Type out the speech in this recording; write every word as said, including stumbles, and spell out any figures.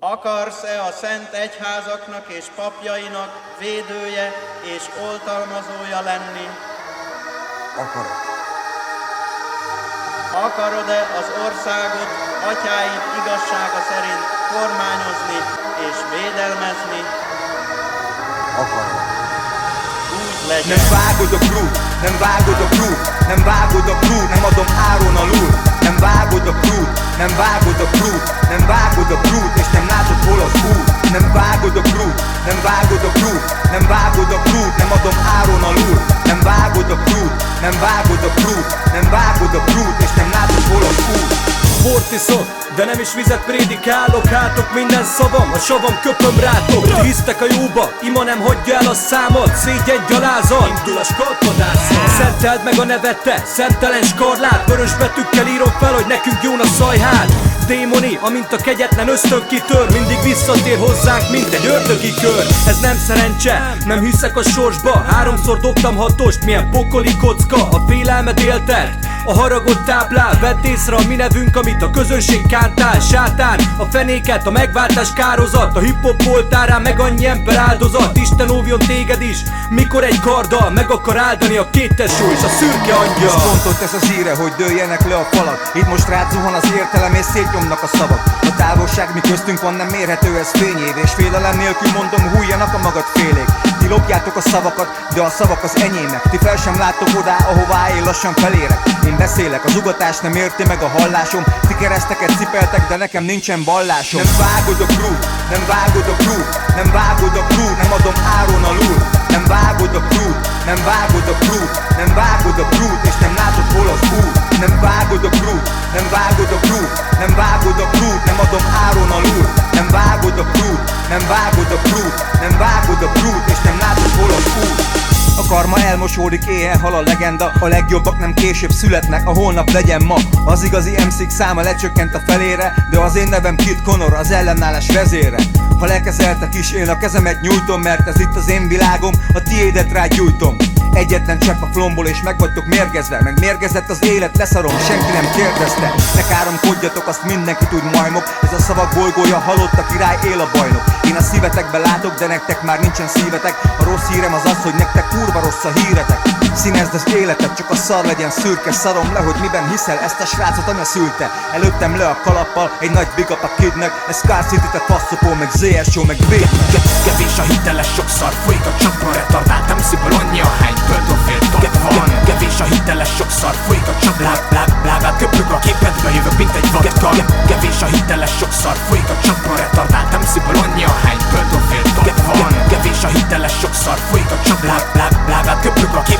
Akarsz-e a szent egyházaknak és papjainak védője és oltalmazója lenni? Akarok. Akarod-e az országot atyáid igazsága szerint kormányozni és védelmezni? Akarok. Úgy legyen. Nem vágod a krút, nem vágod a krút, nem vágod a krút, nem adom áron alul. Nem vágod a krút, nem vágod a krút, nem vágod a krút, és nem látod hol az út. Nem vágod a krút, nem vágod a krút, nem vágod a krút, nem adom áron alul. Nem vágod a krút, nem vágod a krút, nem vágod a krút, és nem látod hol az út. Bort iszok, de nem is vizet prédikálok. Hátok minden szavam, a savam köpöm rátok. Ti hisztek a jóba, ima nem hagyja el a számot. Szégyen gyalázat, indul a skalpadászat. Szenteld meg a nevet, szentelen skarlát. Vörös betűkkel írom fel, hogy nekünk jón a szajhát. Démoni, amint a kegyetlen ösztön kitör, mindig visszatér hozzánk, mint egy ördögi kör. Ez nem szerencse, nem hiszek a sorsba. Háromszor dobtam hatost, milyen pokoli kocka. A félelmet élted, a haragot táplál. Vedd észre a mi nevünk, amit a közönség kántál. Sátán, a fenéket, a megváltás kározat. A hip-hop oltárán meg annyi ember áldozat. Isten óvjon téged is, mikor egy karddal meg akar áldani a két tesó és a szürke angyal. Ez pontot tesz az íre, hogy dőljenek le a falak. Itt most rád zuhan az értelem és szétnyomnak a szavak. A távolság mi köztünk van, nem mérhető, ez fényév. És félelem nélkül mondom, hújjanak a magad félék. Ti lopjátok a szavakat, de a szavak az enyémek. Ti fel sem láttok oda, ahová én lassan felérek. Én beszélek, az ugatás nem érti meg a hallásom. Ti kereszteket cipeltek, de nekem nincsen vallásom. Nem vágod a krút, nem vágod a krút, nem vágod a krút, nem adom áron alul. Nem vágod a krút, nem vágod a krút, nem vágod a krút, és nem látod hol az út. Nem vágod a krút, nem vágod a krút, nem vágod a krút, nem adom áron alul. Nem vágod a krút, nem vágod a krút, nem vágod a krút, és nem látod hol az út. A karma elmosódik, éhen hal a legenda. A legjobbak nem később születnek, a holnap legyen ma. Az igazi em cé-k száma lecsökkent a felére, de az én nevem Kid Connor, az ellenállás vezére. Ha lekezeltek is, én a kezemet nyújtom, mert ez itt az én világom, a tiédet rád gyújtom. Egyetlen csepp a flomból és meg vagytok mérgezve. Meg mérgezett az élet, leszarom, senki nem kérdezte. Ne káromkodjatok, azt mindenki tud, majmok. Ez a szavak bolygója, halott a király, él a bajnok. Én a szívetekbe látok, de nektek már nincsen szívetek. A rossz hírem az az, hogy nektek kurva rossz a híretek. Színezd az életet, csak a szar legyen szürke. Szarom le, hogy miben hiszel, ezt a srácot anya szülte. Előttem le a kalappal, egy nagy big up a kidnek. Ez Scar City, te faszopó, meg zé es o, meg B. Kevés a hiteles, sokszor folyik a csapra. Retardált em cé-ből annyi a hány Földonfél top van. Kevés a hiteles, sokszor folyik a csap. Láb, láb, lábát köprök a képedbe, jövök mint egy vadkar. Kevés a hiteles, sokszor folyik a csapra. Retardált em cé-ből annyi a hány Földonfél top van. Kevés a hiteles, sokszor folyik a csap. Láb, láb, lábát köprök a